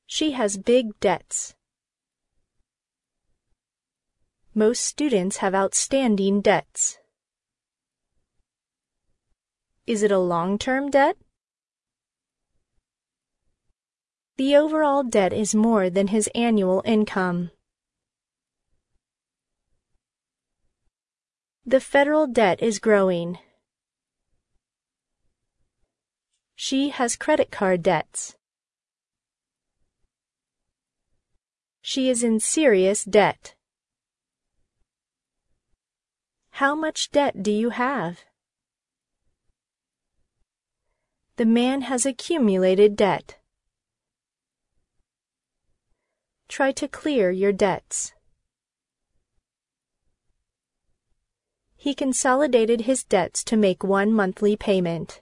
She has big debts. Most students have outstanding debts. Is it a long-term debt? The overall debt is more than his annual income. The federal debt is growing. She has credit card debts. She is in serious debt. How much debt do you have? The man has accumulated debt. Try to clear your debts. He consolidated his debts to make one monthly payment.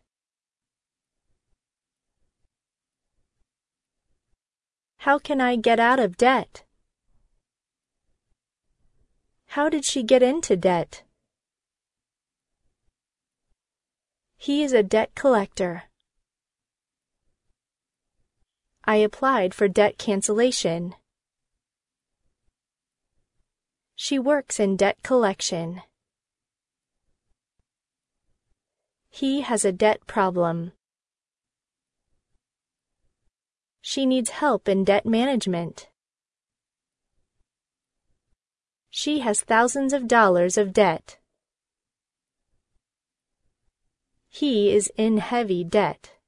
How can I get out of debt? How did she get into debt? He is a debt collector. I applied for debt cancellation. She works in debt collection. He has a debt problem. She needs help in debt management. She has thousands of dollars of debt. He is in heavy debt.